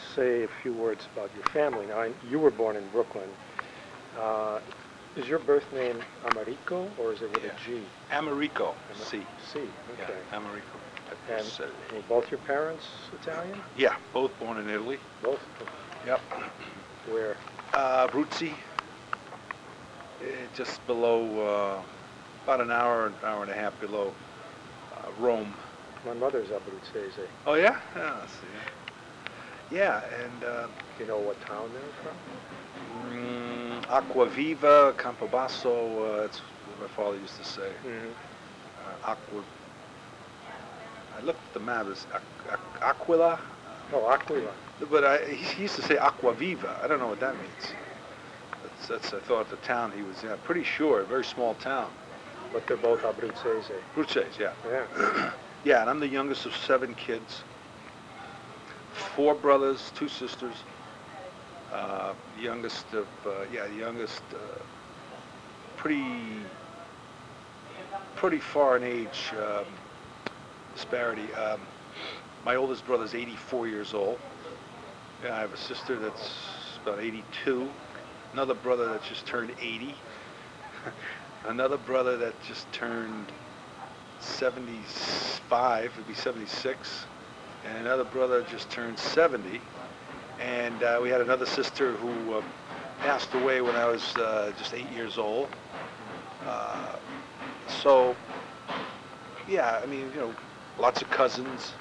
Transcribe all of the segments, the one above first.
say a few words about your family. Now, you were born in Brooklyn. Is your birth name Americo, or is it with a G? Americo. C. C. Okay. Yeah, Americo. And were both your parents Italian? Yeah, both born in Italy. Both? Yep. Where? Abruzzi. Just below, about an hour and a half below Rome. My mother's Abruzzese. Oh, yeah? Yeah, I see. Yeah, and... Do you know what town they're from? Acquaviva, Campobasso, that's what my father used to say. I looked at the map, it's Aquila. Oh, Aquila. But he used to say Acquaviva. I don't know what that means. That's I thought the town he was in. I'm pretty sure, a very small town. But they're both Abruzzese. Abruzzese, yeah. Yeah. Yeah, and I'm the youngest of 7 kids. 4 brothers, 2 sisters. Youngest, pretty far in age disparity. My oldest brother's 84 years old. Yeah, I have a sister that's about 82. Another brother that just turned 80. Another brother that just turned 75, would be 76. And another brother just turned 70. And we had another sister who passed away when I was just 8 years old. So, yeah, I mean, lots of cousins,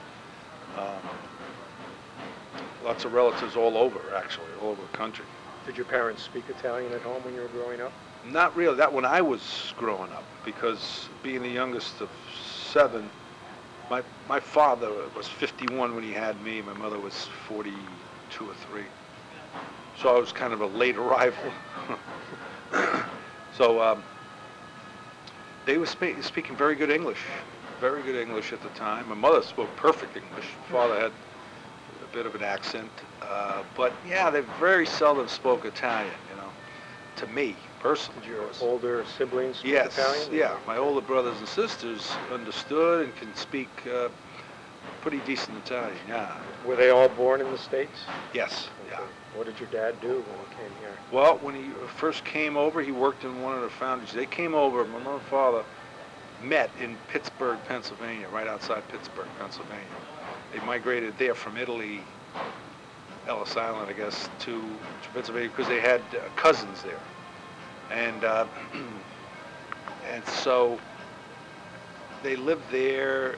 lots of relatives all over, actually, all over the country. Did your parents speak Italian at home when you were growing up? Not really. That when I was growing up, because being the youngest of 7, my father was 51 when he had me. My mother was 42 or 3. So I was kind of a late arrival. So they were speaking very good English at the time. My mother spoke perfect English. Father had a bit of an accent. But yeah, they very seldom spoke Italian, to me personally. Did your older siblings speak Italian? Yes, yeah. My older brothers and sisters understood and can speak pretty decent Italian, yeah. Were they all born in the States? Yes, okay. yeah. What did your dad do when he came here? Well, when he first came over, he worked in one of the foundries. They came over, my mother and father met in Pittsburgh, Pennsylvania, right outside Pittsburgh, Pennsylvania. They migrated there from Italy, Ellis Island, I guess, to Pennsylvania because they had cousins there. And so they lived there,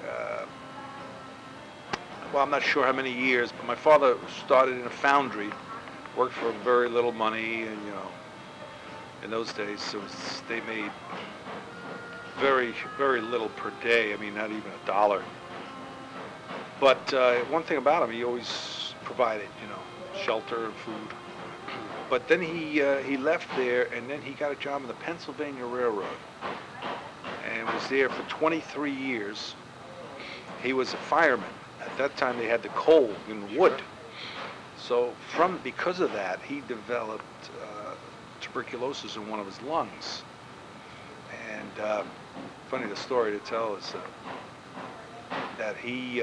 well, I'm not sure how many years, but my father started in a foundry, worked for very little money, and in those days they made very, very little per day. I mean, not even $1. But one thing about him, he always provided, shelter and food. But then he left there, and then he got a job in the Pennsylvania Railroad, and was there for 23 years. He was a fireman. At that time, they had the coal and wood. So because of that, he developed tuberculosis in one of his lungs. And funny, the story to tell is that he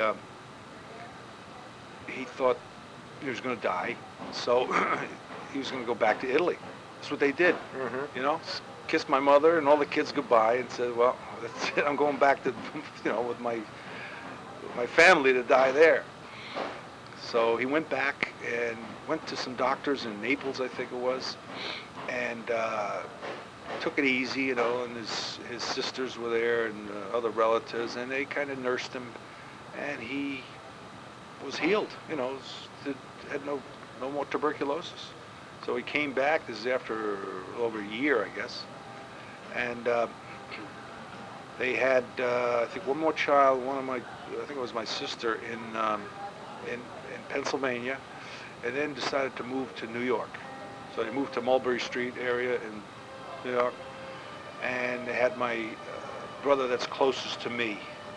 thought he was going to die, so he was going to go back to Italy. That's what they did, kissed my mother and all the kids goodbye and said, well, that's it, I'm going back to, with my family to die there. So he went back and went to some doctors in Naples, I think it was, and took it easy, and his sisters were there and other relatives, and they kind of nursed him, and he was healed, had no more tuberculosis. So he came back. This is after over a year, I guess, and they had I think one more child. I think it was my sister in Pennsylvania, and then decided to move to New York. So they moved to Mulberry Street area in New York, and they had my brother that's closest to me.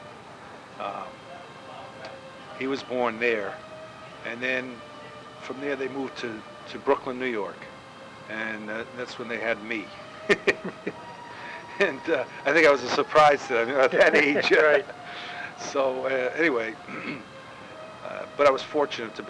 He was born there, and then from there they moved to Brooklyn, New York, and that's when they had me. And I think I was a surprise to them at that age. Right. So anyway, but I was fortunate to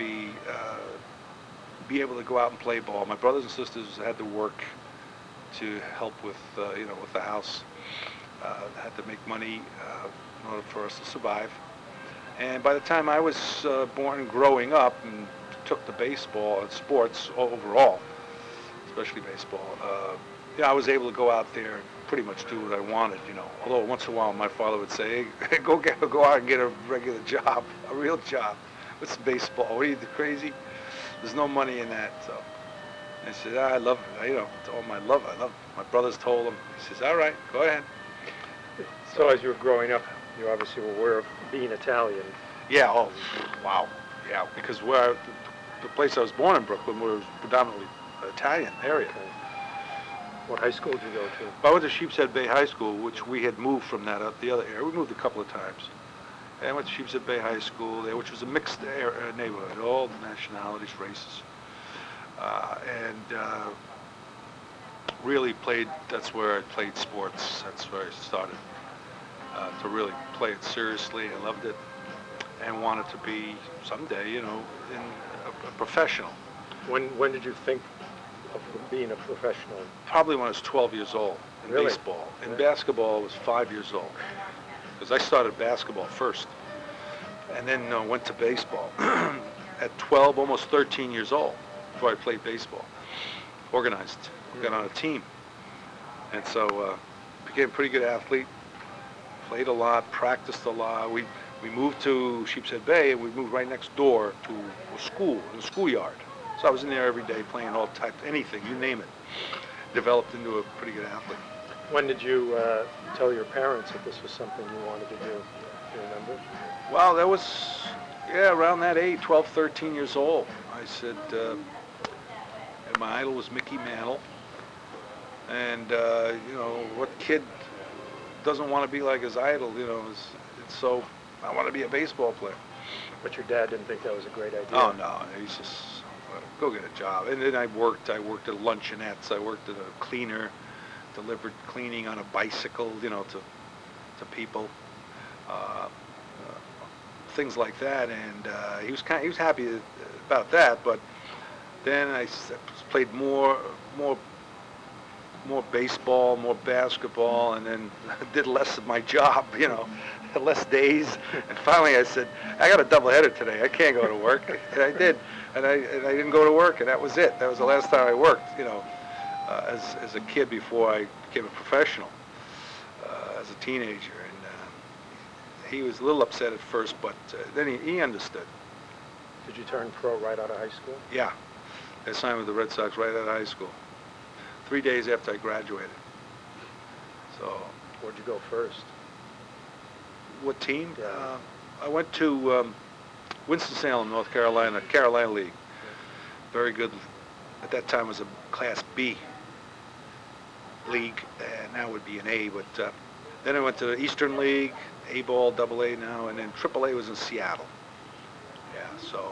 be able to go out and play ball. My brothers and sisters had to work to help with with the house. Had to make money in order for us to survive. And by the time I was born and growing up and took to baseball and sports overall, especially baseball, I was able to go out there and pretty much do what I wanted, Although once in a while my father would say, hey, go out and get a regular job, a real job. What's baseball? What are you, crazy? There's no money in that. So I said, I love it. Told him I love it. My brothers told him. He says, all right, go ahead. So as you were growing up, you obviously were aware of being Italian. Yeah, oh, wow. Yeah, because the place I was born in, Brooklyn, was predominantly Italian area. Okay. What high school did you go to? I went to Sheepshead Bay High School, which we had moved from the other area. We moved a couple of times. And I went to Sheepshead Bay High School there, which was a mixed neighborhood, all nationalities, races. Really played, that's where I played sports. That's where I started to really play it seriously. I loved it and wanted to be someday, in a professional. When did you think of being a professional? Probably when I was 12 years old in Really? baseball. In basketball, I was 5 years old. Because I started basketball first and then went to baseball at 12, almost 13 years old before I played baseball. Organized, got on a team. And so became a pretty good athlete, played a lot, practiced a lot. We moved to Sheepshead Bay and we moved right next door to a school, in the schoolyard. So I was in there every day playing all types, anything, you name it. Developed into a pretty good athlete. When did you tell your parents that this was something you wanted to do? Do you remember? Well, that was, around that age, 12, 13 years old. I said, and my idol was Mickey Mantle. And, what kid doesn't want to be like his idol, so I want to be a baseball player. But your dad didn't think that was a great idea? Oh, no, he's just, go get a job. And then I worked at luncheonettes. I worked as a cleaner, delivered cleaning on a bicycle, to people, things like that. And he was happy about that. But then I played more baseball, more basketball, and then did less of my job, less days. And finally I said, I got a doubleheader today. I can't go to work. And I did. And I didn't go to work, and that was it. That was the last time I worked, as a kid before I became a professional, as a teenager. And he was a little upset at first, but then he understood. Did you turn pro right out of high school? Yeah. I signed with the Red Sox right out of high school, 3 days after I graduated. So. Where'd you go first? What team? Yeah. I went to Winston-Salem, North Carolina, Carolina League. Very good. At that time it was a Class B league, and now it would be an A. But then I went to the Eastern League, A-ball, AA now, and then AAA was in Seattle. Yeah, so,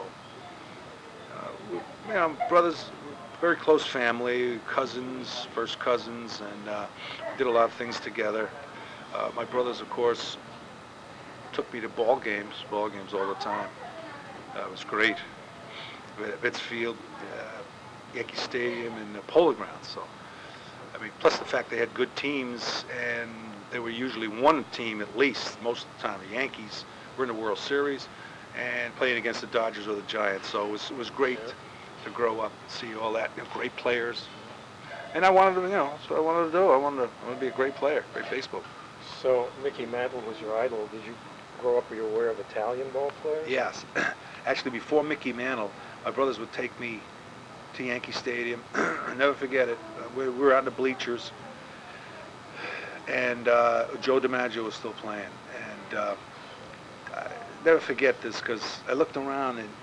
brothers, very close family, cousins, first cousins, and did a lot of things together. My brothers, of course, took me to ball games all the time. It was great. Vitz Field, Yankee Stadium, and the Polo Grounds. So, plus the fact they had good teams, and they were usually one team at least most of the time. The Yankees were in the World Series and playing against the Dodgers or the Giants. So it was great to grow up and see all that. Great players. And I wanted to, that's what I wanted to do. I wanted to be a great player, great baseball. So Mickey Mantle was your idol. Did you grow up, were you aware of Italian ball players? Yes. Actually, before Mickey Mantle, my brothers would take me to Yankee Stadium. I'll never forget it. We were out in the bleachers, and Joe DiMaggio was still playing. And I never forget this because I looked around and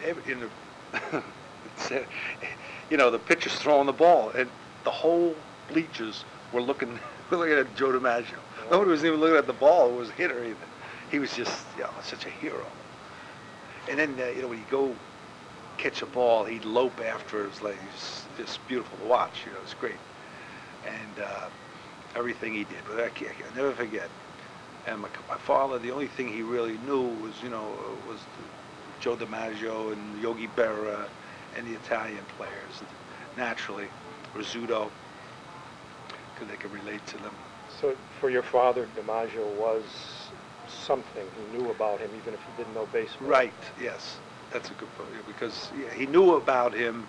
the pitcher's throwing the ball, and the whole bleachers were looking at Joe DiMaggio. Nobody was even looking at the ball. It was hit or anything. He was just, such a hero. And then, when he'd go catch a ball, he'd lope after it. It was like, it was just beautiful to watch. It was great. And everything he did, but I'll never forget. And my father, the only thing he really knew was, was Joe DiMaggio and Yogi Berra and the Italian players, naturally, Rizzuto, because they could relate to them. So for your father, DiMaggio was something. He knew about him, even if he didn't know baseball. Right, yes. That's a good point, because he knew about him.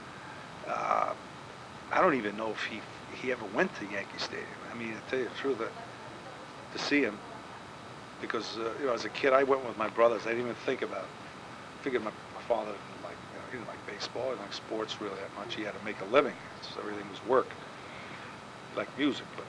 I don't even know if he ever went to Yankee Stadium. I mean, to tell you the truth, to see him, because as a kid, I went with my brothers. I didn't even think about it. I figured my father didn't like, he didn't like baseball, he didn't like sports really that much. He had to make a living, so everything was work. He liked music, but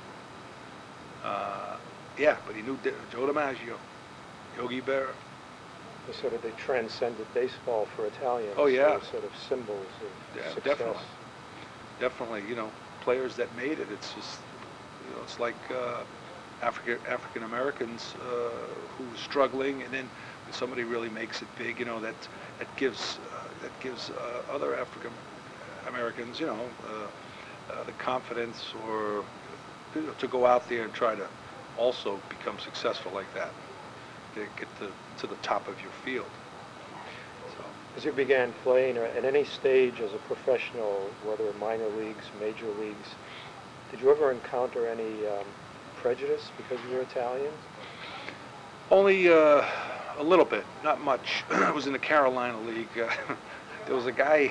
but he knew Joe DiMaggio, Yogi Berra. Sort of they transcended baseball for Italians. Oh, yeah. They were sort of symbols of success. Definitely. Players that made it. It's just, it's like African Americans who were struggling, and then when somebody really makes it big, that gives other African Americans, the confidence or to go out there and try to also become successful like that. To get to the top of your field. So. As you began playing, or at any stage as a professional, whether minor leagues, major leagues, did you ever encounter any prejudice because you were Italian? Only a little bit, not much. I was in the Carolina League. There was a guy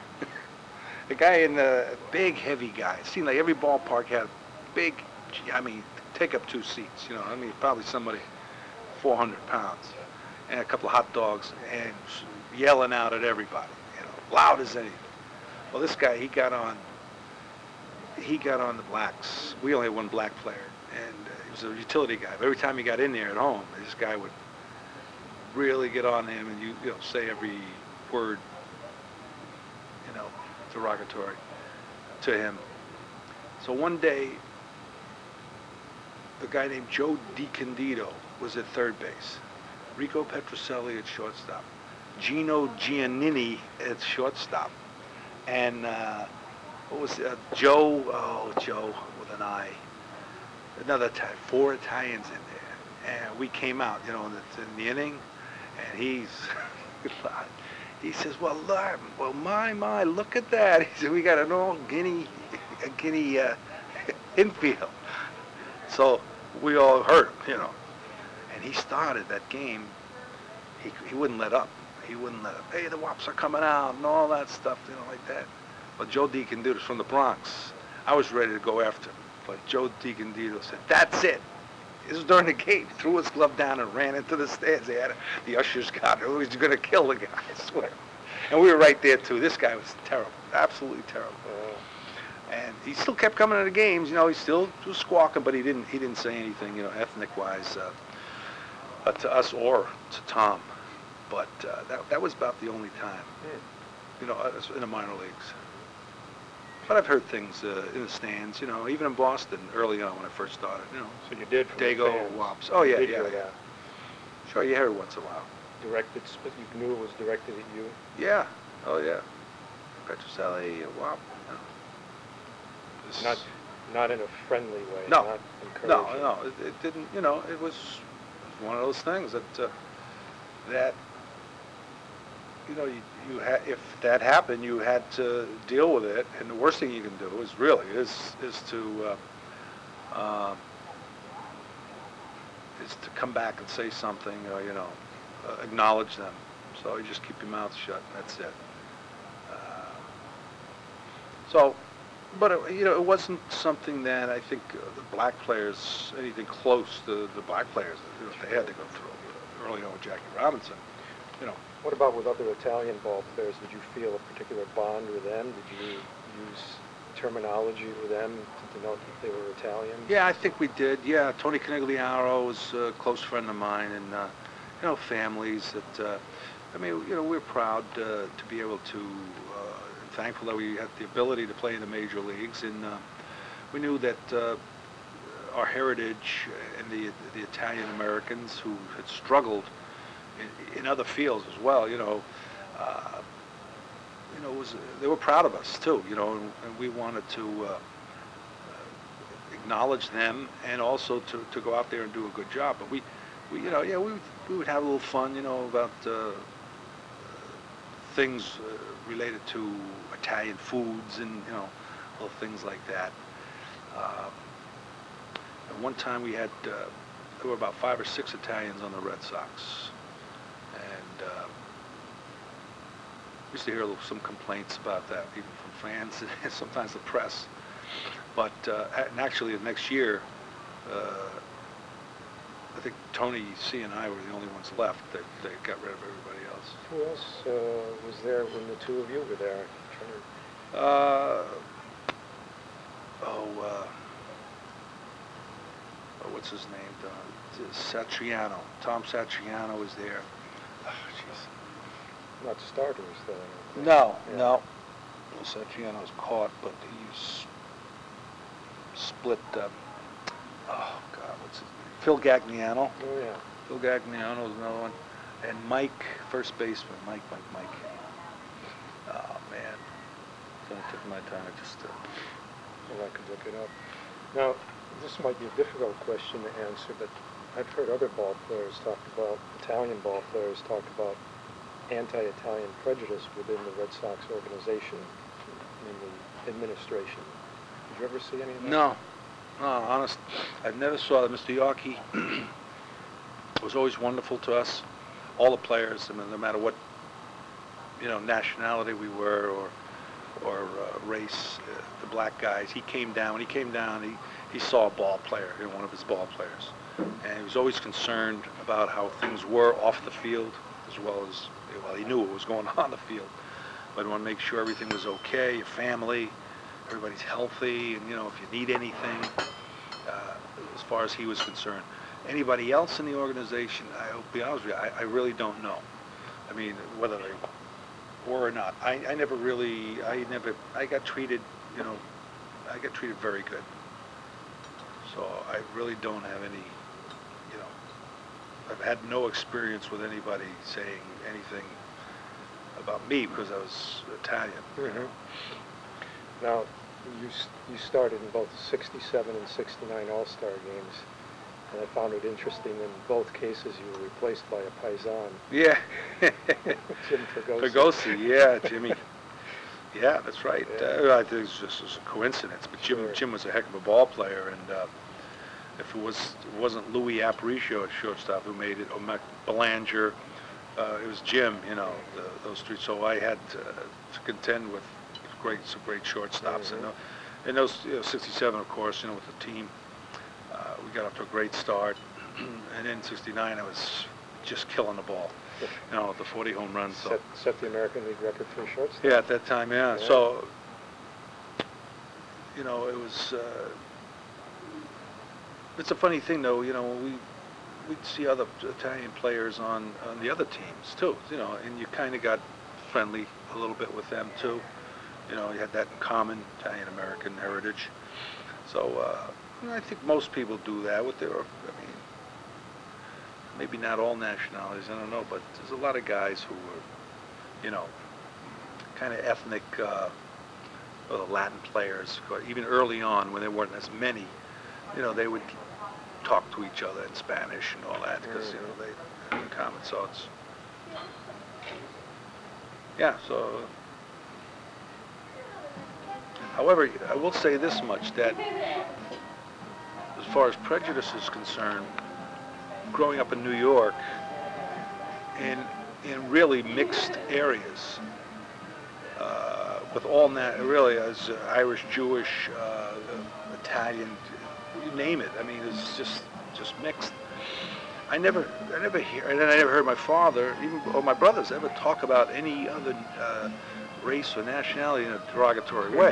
in the big, heavy guy. It seemed like every ballpark had big, take up 2 seats, probably somebody 400 pounds, and a couple of hot dogs, and yelling out at everybody, loud as anything. Well, this guy, he got on the blacks. We only had one black player, and he was a utility guy. But every time he got in there at home, this guy would really get on him, and say every word, derogatory to him. So one day, a guy named Joe DiCandido was at third base, Rico Petrocelli at shortstop, Gino Giannini at shortstop, and Joe with an I, another 4 Italians in there, and we came out, in the inning, and he says, well, my, look at that. He said, we got an old Guinea infield. So we all heard him, And he started that game. He wouldn't let up. He wouldn't let up. Hey, the Wops are coming out and all that stuff, like that. But Joe DiCandido from the Bronx. I was ready to go after him. But Joe DiCandido said, that's it. This was during the game. He threw his glove down and ran into the stands. The ushers got him. He was going to kill the guy, I swear. And we were right there, too. This guy was terrible. Absolutely terrible. And he still kept coming to the games. He still was squawking, but he didn't say anything, ethnic-wise, to us or to Tom. But that was about the only time, in the minor leagues. But I've heard things in the stands, even in Boston early on when I first started, So you did from Dago, the fans. Wops. Oh, yeah, You did yeah. hear that. Sure, you hear it once in a while. Directed, you knew it was directed at you? Yeah. Oh, yeah. Petrocelli, Wop. Not in a friendly way. No. Not encouraging. No. It didn't. It was one of those things that you had. If that happened, you had to deal with it. And the worst thing you can do is to come back and say something, or acknowledge them. So you just keep your mouth shut, and that's it. But it wasn't something that I think the black players, anything close to the black players, they had to go through. Early on with Jackie Robinson, What about with other Italian ball players? Did you feel a particular bond with them? Did you use terminology with them to denote that they were Italian? Yeah, I think we did. Yeah, Tony Conigliaro was a close friend of mine, and families that. We're proud to be able to. Thankful that we had the ability to play in the major leagues, and we knew that our heritage and the Italian Americans who had struggled in other fields as well, they were proud of us too, and we wanted to acknowledge them and also to go out there and do a good job. But we would have a little fun, about things related to Italian foods and, little things like that. And one time we had, there were about 5 or 6 Italians on the Red Sox. And we used to hear some complaints about that, even from fans and sometimes the press. But and actually the next year, I think Tony C and I were the only ones left. They got rid of everybody else. Who else was there when the two of you were there? What's his name? Satriano. Tom Satriano was there. Oh, jeez. Not starters, though. No, yeah. no. Well, Satriano was caught, but he split. Oh God, what's his name? Phil Gagliano. Oh yeah. Phil Gagliano was another one, and Mike, first baseman. Mike. Oh man, so I took my time. Well, I could look it up. Now, this might be a difficult question to answer, but I've heard other ball players talk about, Italian ball players talk about anti-Italian prejudice within the Red Sox organization, in the administration. Did you ever see any of that? No, honest, I never saw that. Mr. Yawkey was always wonderful to us, all the players. I mean, no matter what, nationality we were or race, the black guys. He came down. When he came down, he saw a ball player, one of his ball players, and he was always concerned about how things were off the field, as well as, he knew what was going on the field, but he wanted to make sure everything was okay, your family, everybody's healthy, and if you need anything, as far as he was concerned. Anybody else in the organization, I'll be honest with you, I really don't know. I mean, whether they were or not. I got treated, I got treated very good. So I really don't have any, I've had no experience with anybody saying anything about me because I was Italian. Mm-hmm. Now, you started in both the 67 and 69 All-Star games, and I found it interesting in both cases you were replaced by a Paisan. Yeah. Jim Fregosi. Fregosi, yeah, Jimmy. Yeah, that's right. Yeah. I think it's just a coincidence, but Sure. Jim was a heck of a ball player, and if it wasn't Louis Aparicio at shortstop who made it, or Mac Belanger, it was Jim. Those three. So I had to contend with some great shortstops, Mm-hmm. and those 67, of course, with the team, we got off to a great start, and in 69 I was just killing the ball, the 40 home runs. So. Set the American League record for a shortstop. Yeah, at that time, yeah. So, it was. It's a funny thing, though. We'd see other Italian players on the other teams too. And you kind of got friendly a little bit with them too. You had that in common, Italian American heritage. So I think most people do that with their. Maybe not all nationalities. I don't know, but there's a lot of guys who were, kind of ethnic Latin players. Even early on, when there weren't as many, they would talk to each other in Spanish and all that because they had in common. So it's So, however, I will say this much, that as far as prejudice is concerned, growing up in New York, in really mixed areas, with all that, really, as Irish, Jewish, Italian, you name it. I mean, it's just mixed. I never heard my father, or my brothers, ever talk about any other race or nationality in a derogatory way.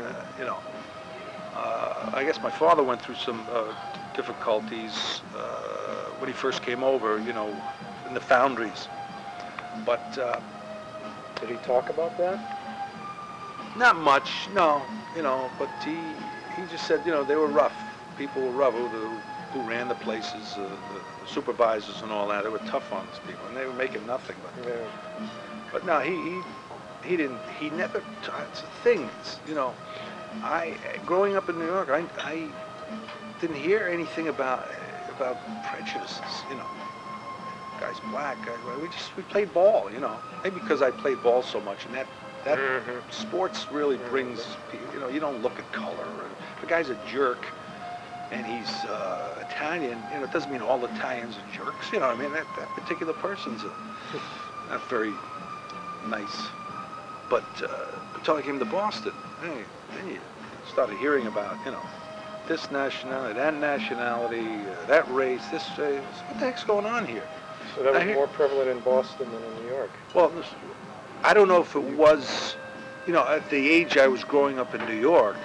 I guess my father went through some difficulties when he first came over, in the foundries. But did he talk about that? Not much, no. But he just said, they were rough. People were rough who ran the places, the supervisors and all that. They were tough on these people, and they were making nothing. But no, he didn't. He never. It's a thing. Growing up in New York, I didn't hear anything about prejudices. guy's black. We played ball, you know. Maybe because I played ball so much, and that sports really brings, you know, you don't look at color. If a guy's a jerk and he's Italian, you know, it doesn't mean all Italians are jerks. You know what I mean? That particular person's not very nice. But until I came to Boston, hey, then you started hearing about, you know, this nationality, that race, this race. What the heck's going on here? So that was more prevalent in Boston than in New York? Well, I don't know if it was, you know, at the age I was growing up in New York,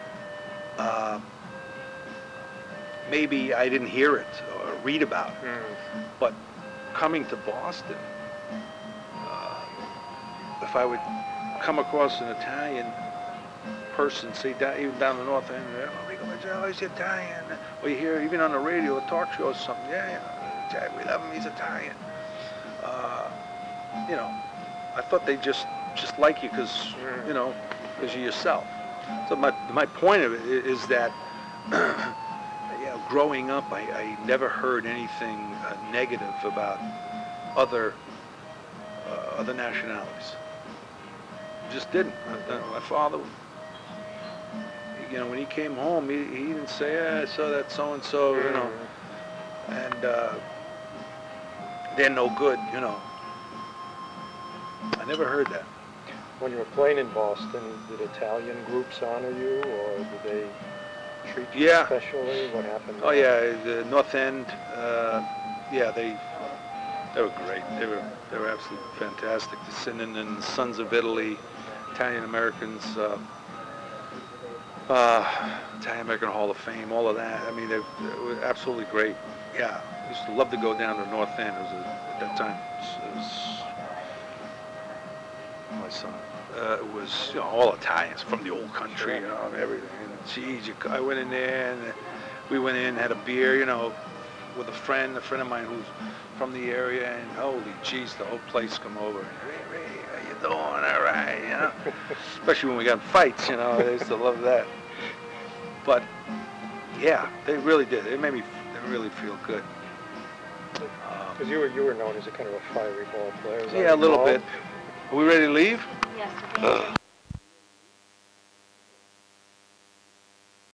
maybe I didn't hear it or read about it. But coming to Boston, if I would come across an Italian person, say even down the North End, oh, he's Italian. Or you hear even on the radio, a talk show or something, yeah, we love him, he's Italian. You know, I thought they just like you because, you know, because you're yourself. So my point of it is that, yeah, growing up, I never heard anything negative about other nationalities. Just didn't. My father, you know, when he came home, he didn't say, I saw that so-and-so, you know, and they're no good, you know. I never heard that. When you were playing in Boston, did Italian groups honor you, or did they treat you specially? What happened? Oh, yeah, the North End, yeah, they were great. They were absolutely fantastic. The Sinan and Sons of Italy, Italian Americans, Italian American Hall of Fame, all of that. I mean, they were absolutely great. Yeah, I used to love to go down to North End. It was at that time. It was my son. It was, you know, all Italians from the old country, you know, everything. And geez, I went in there and we went in, had a beer, you know, with a friend of mine who's from the area, and holy jeez, the whole place come over. Hey, Ray, how you doing? All right, you know. Especially when we got in fights, you know, they used to love that. But yeah, they really did. It made me really feel good. Because you were known as a kind of a fiery ball player. Yeah, a little bit. Are we ready to leave? Yes, I think.